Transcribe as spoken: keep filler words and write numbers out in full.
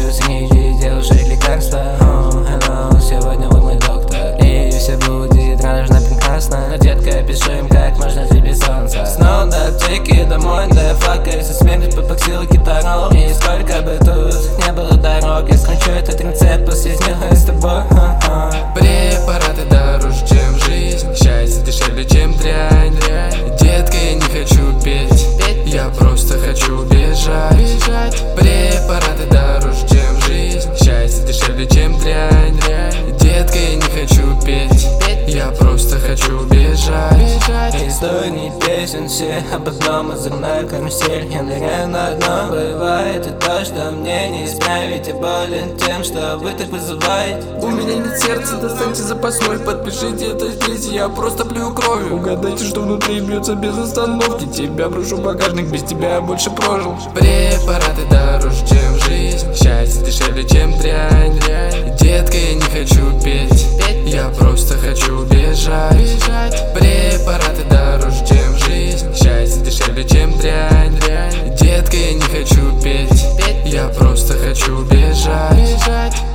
среди девушек лекарства. Oh, hello, сегодня вы мой доктор, и все будет радужно прекрасно. Но, детка, пиши им, как можно жить без солнца. Снова до аптеки, домой, да факайся, смерть попоксила гитару. И сколько бы тут не было дорог, я скручу этот рецепт, после смеха с тобой. Препараты дороже, чем жизнь, счастье дешевле, чем дрянь. Детка, я не хочу петь, я просто хочу бежать. Препараты дороже, чем жизнь, счастье дешевле, чем дрянь. Детка, я не хочу петь, я просто хочу бежать. Истории песен все об одном, озорная карусель. Я ныряю на дно, бывает и то, что мне не исправить. Я болен тем, что вы так вызываете. У меня нет сердца, достаньте запасной, подпишите это здесь, я просто плюю кровью. Угадайте, что внутри бьется без остановки. Тебя брошу в багажник, без тебя я больше прожил. Препараты дороже, чем жизнь, счастье дешевле, чем дрянь. Детка, я не хочу петь, я просто хочу бежать. Препараты дороже, чем жизнь, счастье дешевле, чем дрянь. Детка, я не хочу петь, я просто хочу бежать.